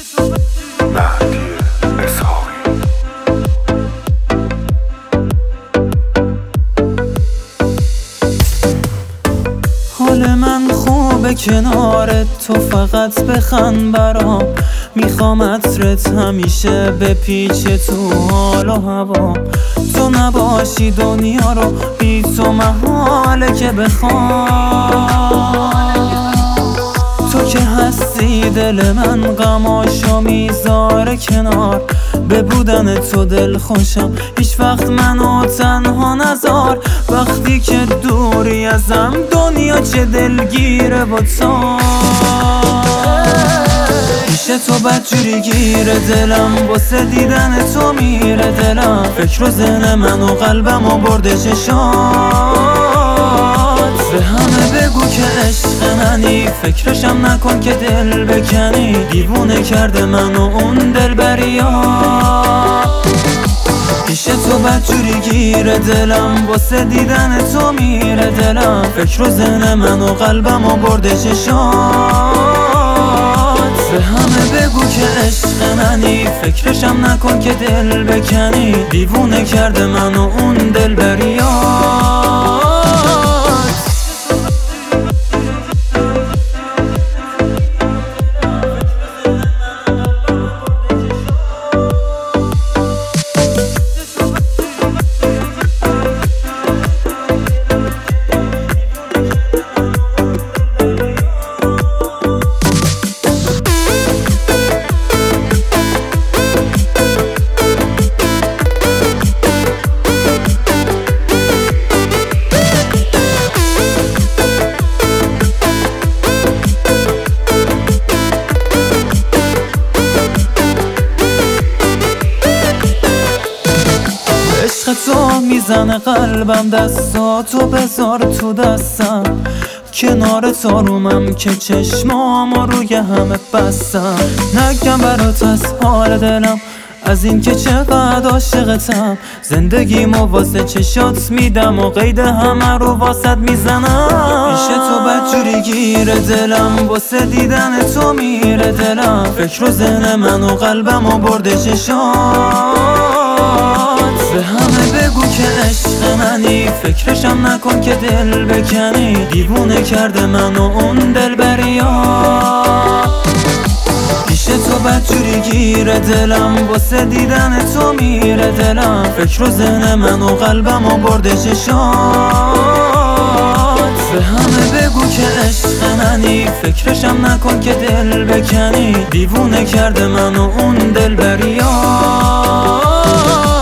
حال من خوبه کنارت، تو فقط بخند برام. میخوام عطرت همیشه بپیچه تو حال و هوا. تو نباشی دنیا رو بی تو محاله که بخوام. تو که هستی دل من غماشو میذاره کنار. به بودن تو دل خوشم، هیچ وقت منو تنها نذار. وقتی که دوری ازم دنیا چه دلگیره با تو. پیش تو بدجوری گیره دلم، واسه دیدن تو میره دلم. فکر و ذهن من و قلبم و برده چشات. به همه بگو که عشق منی، فکرشم نکن که دل بکنی. دیوونه کرده منو اون دلبریات. پیش تو بدجوری گیره دلم، واسه دیدن تو میره دلم. فکر و ذهن من و قلبم و برده چشات. به همه بگو که عشق منی، فکرشم نکن که دل بکنی. دیوونه کرده منو اون دلبریات. عشق تو میزنه قلبم، دستاتو بذار تو دستم. کنار تارومم که چشمامو روی همه بستم. نگم برات از حال دلم، از این که چقدر عاشقتم. زندگیمو واسه چشات میدم و قید همه رو واسط میزنم. پیش تو بدجوری گیره دلم، واسه دیدن تو میره دلم. فکر و ذهن من و قلبم و برده چشات. به همه بگو که عشق منی، فکرشم نکن که دل بکنی. دیوونه کرده منو اون دلبریات. پیش تو بدجوری گیره دلم، واسه دیدن تو میره دلم. فکر و ذهن من و قلبم و برده چشات. به همه بگو که عشق منی، فکرشم نکن که دل بکنی. دیوونه کرده منو اون دلبریات.